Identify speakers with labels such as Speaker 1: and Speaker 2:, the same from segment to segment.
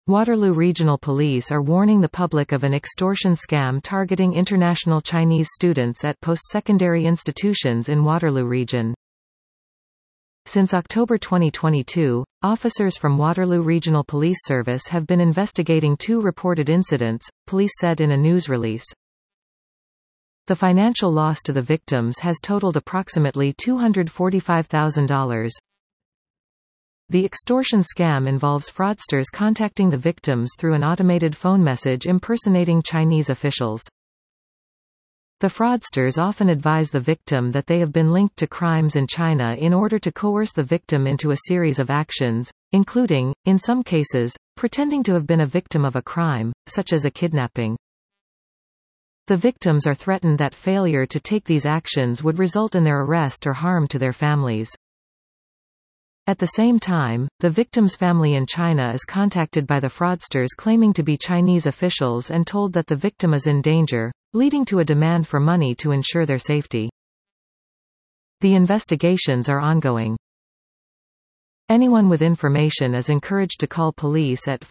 Speaker 1: Waterloo Regional Police are warning the public of an extortion scam targeting international Chinese students at post-secondary institutions in Waterloo region. Since October 2022, officers from Waterloo Regional Police Service have been investigating 2 reported incidents, police said in a news release. The financial loss to the victims has totaled approximately $245,000. The extortion scam involves fraudsters contacting the victims through an automated phone message impersonating Chinese officials. The fraudsters often advise the victim that they have been linked to crimes in China in order to coerce the victim into a series of actions, including, in some cases, pretending to have been a victim of a crime, such as a kidnapping. The victims are threatened that failure to take these actions would result in their arrest or harm to their families. At the same time, the victim's family in China is contacted by the fraudsters claiming to be Chinese officials and told that the victim is in danger, leading to a demand for money to ensure their safety. The investigations are ongoing. Anyone with information is encouraged to call police at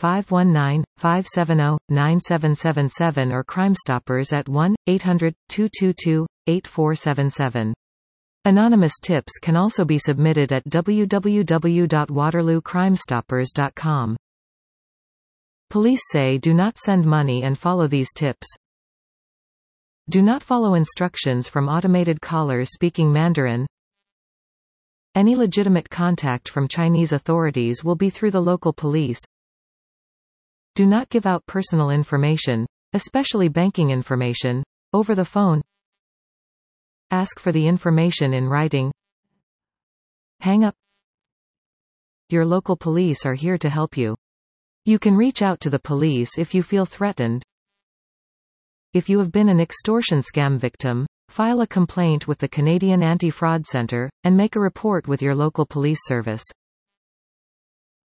Speaker 1: 519-570-9777 or Crime Stoppers at 1-800-222-8477. Anonymous tips can also be submitted at www.waterloocrimestoppers.com. Police say do not send money and follow these tips. Do not follow instructions from automated callers speaking Mandarin. Any legitimate contact from Chinese authorities will be through the local police. Do not give out personal information, especially banking information, over the phone. Ask for the information in writing. Hang up. Your local police are here to help you. You can reach out to the police if you feel threatened. If you have been an extortion scam victim, file a complaint with the Canadian Anti-Fraud Centre, and make a report with your local police service.